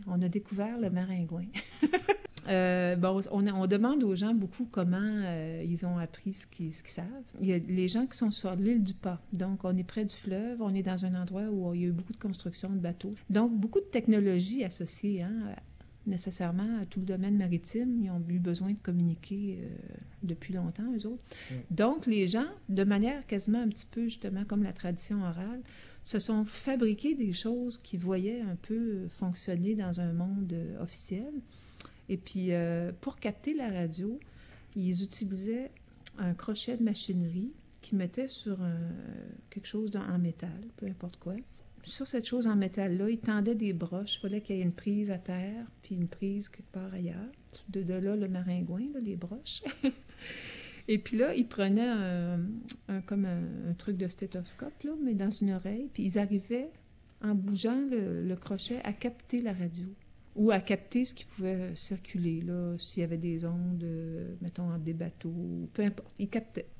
on a découvert le maringouin. On demande aux gens beaucoup comment ils ont appris ce qu'ils savent. Il y a les gens qui sont sur l'île du Pas. Donc, on est près du fleuve, on est dans un endroit où il y a eu beaucoup de construction de bateaux. Donc, beaucoup de technologies associées, nécessairement à tout le domaine maritime. Ils ont eu besoin de communiquer depuis longtemps, eux autres. Donc, les gens, de manière quasiment un petit peu, justement, comme la tradition orale, se sont fabriqués des choses qu'ils voyaient un peu fonctionner dans un monde officiel. Et puis, pour capter la radio, ils utilisaient un crochet de machinerie qu'ils mettaient sur quelque chose en métal, peu importe quoi. Sur cette chose en métal-là, ils tendaient des broches. Il fallait qu'il y ait une prise à terre, puis une prise quelque part ailleurs. De là, le maringouin, là, les broches. Et puis là, ils prenaient comme un truc de stéthoscope, là, mais dans une oreille, puis ils arrivaient, en bougeant le crochet, à capter la radio. Ou à capter ce qui pouvait circuler, là, s'il y avait des ondes, mettons, des bateaux, peu importe. Ils captaient.